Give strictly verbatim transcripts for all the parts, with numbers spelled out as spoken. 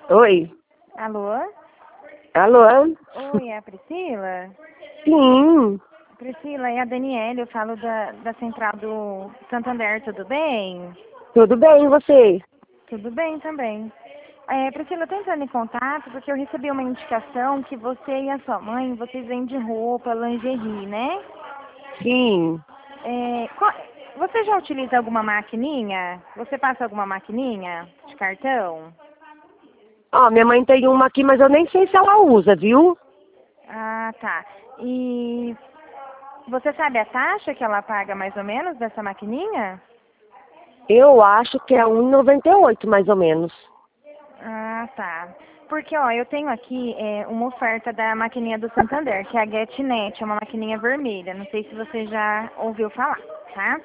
Oi. Alô? Alô? Oi, é a Priscila? Sim. Priscila, é a Daniela, eu falo da, da central do Santander, tudo bem? Tudo bem, e você? Tudo bem também. É, Priscila, eu tô entrando em contato porque eu recebi uma indicação que você e a sua mãe, vocês vendem roupa, lingerie, né? Sim. É, qual- você já utiliza alguma maquininha? Você passa alguma maquininha de cartão? Ó, minha mãe tem uma aqui, mas eu nem sei se ela usa, viu? Ah, tá. E você sabe a taxa que ela paga mais ou menos dessa maquininha? Eu acho que é um e noventa e oito, mais ou menos. Ah, tá. Porque, ó, eu tenho aqui é, uma oferta da maquininha do Santander, que é a GetNet, é uma maquininha vermelha. Não sei se você já ouviu falar, tá?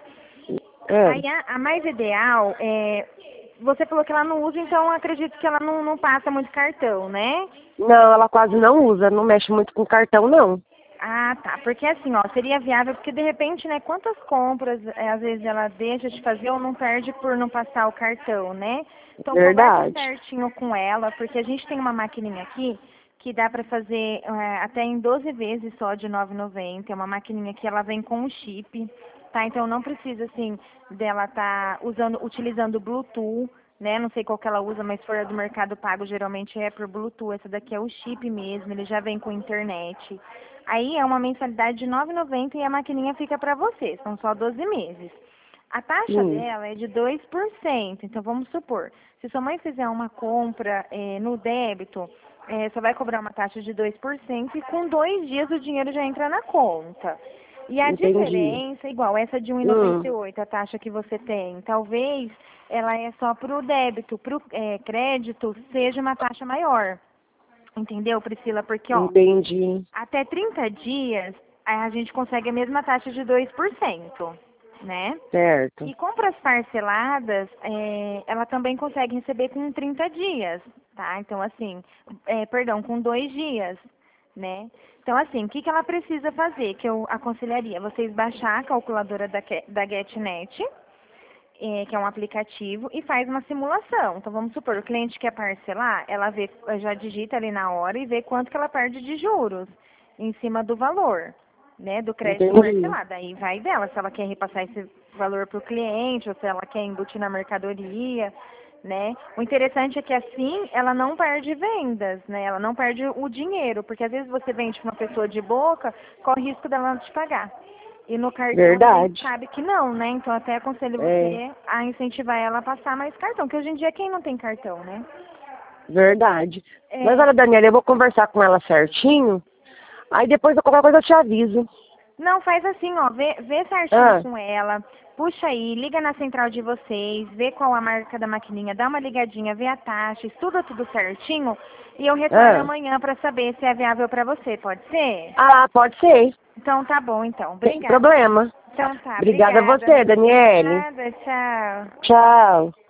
É. Aí a, a mais ideal é. Você falou que ela não usa, então eu acredito que ela não, não passa muito cartão, né? Não, ela quase não usa, não mexe muito com cartão, não. Ah, tá. Porque assim, ó, seria viável, porque de repente, né, quantas compras é, às vezes ela deixa de fazer ou não perde por não passar o cartão, né? Então conversa Verdade. certinho com ela, porque a gente tem uma maquininha aqui que dá para fazer é, até em doze vezes só de nove e noventa. É uma maquininha que ela vem com um chip, tá? Então não precisa assim dela tá usando, utilizando o Bluetooth, né? Não sei qual que ela usa, mas se for a do Mercado Pago, geralmente é por Bluetooth. Essa daqui é o chip mesmo, ele já vem com internet. Aí é uma mensalidade de nove e noventa e a maquininha fica para você, são só doze meses. A taxa Sim. dela é de dois por cento, então vamos supor, se sua mãe fizer uma compra eh, no débito, eh, só vai cobrar uma taxa de dois por cento e com dois dias o dinheiro já entra na conta. E a Entendi. diferença, igual essa de um e noventa Hum. e oito, a taxa que você tem, talvez ela é só para o débito, para o crédito seja uma taxa maior. Entendeu, Priscila? Porque, ó, Entendi. até trinta dias, a gente consegue a mesma taxa de dois por cento, né? Certo. E compras parceladas, é, ela também consegue receber com trinta dias, tá? Então, assim, é, perdão, com dois dias, né? Então, assim, o que, que ela precisa fazer? Que eu aconselharia vocês baixar a calculadora da, Ke- da GetNet, é, que é um aplicativo, e faz uma simulação. Então, vamos supor, o cliente quer parcelar, ela vê, já digita ali na hora e vê quanto que ela perde de juros em cima do valor, né, do crédito Entendi. parcelado. Aí vai dela, se ela quer repassar esse valor para o cliente, ou se ela quer embutir na mercadoria, né. O interessante é que assim ela não perde vendas, né, ela não perde o dinheiro, porque às vezes você vende para uma pessoa de boca, corre o risco dela não te pagar. E no cartão a gente Verdade. sabe que não, né? Então até aconselho É. você a incentivar ela a passar mais cartão, que hoje em dia quem não tem cartão, né? Verdade. Mas É, olha, Daniela, eu vou conversar com ela certinho. Aí depois, qualquer coisa, eu te aviso. não, faz assim, ó, vê, vê certinho Ah, com ela, puxa aí, liga na central de vocês, vê qual a marca da maquininha, dá uma ligadinha, vê a taxa, estuda tudo certinho e eu retorno ah. amanhã para saber se é viável para você, pode ser? Ah, pode ser. Então tá bom, então, Sem obrigada. problema. Então tá, Obrigada a obrigada. você, Daniele. Nada, tchau. Tchau.